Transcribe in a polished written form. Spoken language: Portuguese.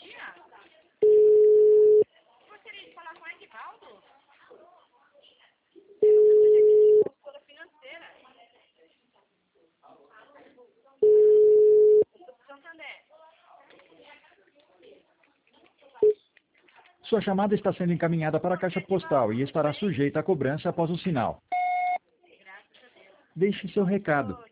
Sua chamada está sendo encaminhada para a caixa postal e estará sujeita a cobrança após o sinal. Deixe seu recado.